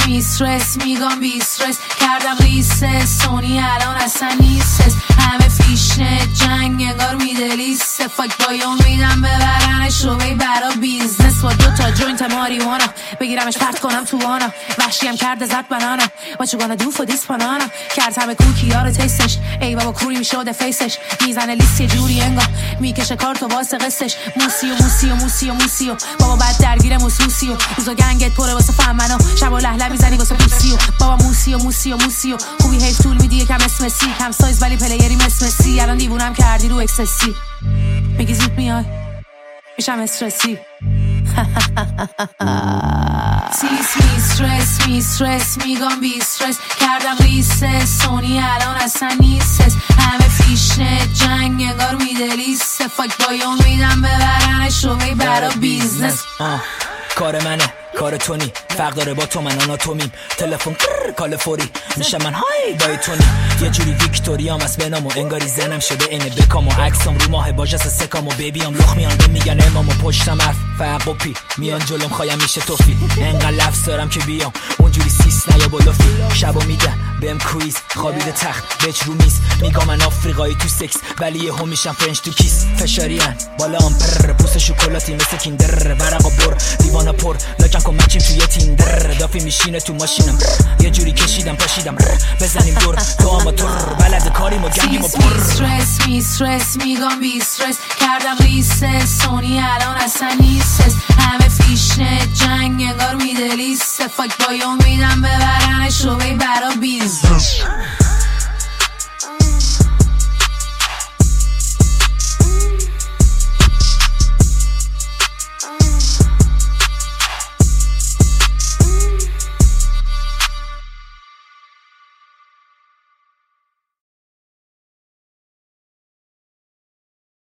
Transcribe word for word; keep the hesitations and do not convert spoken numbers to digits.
میسترس میگم بیسترس کردم ریسس سونی الان اصلا نیستس همه فیشنه جنگ انگار میدلیسته فاک بایون میدم ببرنش رو بی برا بیزنس با دو تا جوینت ماریوانا بگیرمش پرت کنم تو وانا وحشیم کرده زد بنانا What you gonna do for this banana کرد همه کوکی ها رو تیستش ای بابا کوری میشده فیسش میزنه لیست یه جوری انگار میکشه کارتو واسه قصش موسی و موسی و موسی و موسی و بابا بعد درگیر موسوسی و روزا گنگت پره واسه فهمنو شب و لهله میزنی واسه پیسی و بابا موسی و موسی و موسی و خوبی حیف طول میدی یکم اسم سی کم سایز ولی پلیری مثل سی الان دیوونم کردی رو اکسسی میگی زود میای میشم استرسی سیس می استرس می استرس میگم بی استرس کردم ریسس سونی الان اصلا نیستس همه فیشنه جنگ انگار میدلیسته فاک بایون میدم ببرنش رو بی برا بیزنس کار منه کار تو نی فرق داره با تو من آناتومیم تلفن کال فوری میشه من های دای تونی یه جوری ویکتوریام از بنامو انگاری زنم شده اینه بکامو عکسام رو ماه باجس سکامو بیبیام لخ میان به میگن امامو پشتم حرف فرق و پی میان جلوم خوایم میشه توفی انقدر لفظ دارم که بیام اونجوری سیس نیا بلوفی شبا میگن بهم کویز خوابیده تخت بچ رو میز میگم من آفریقایی تو سکس ولی یه هم میشم فرنچ تو کیس فشاریان بالا هم پر پوست شکلاتی مثل کیندر ورقا بر دیوانه پر لکن کن مچیم توی تیندر دافی میشینه تو ماشینم یه جوری کشیدم پاشیدم بزنیم دور تو آماتور بلد کاریم و گنگیم و پر استرس می استرس میگم بی استرس کردم ریسس سونی الان اصلا نیستس همه فیشنه جنگ انگار میدلیسته فاک بایون میدم ببرنش رو بی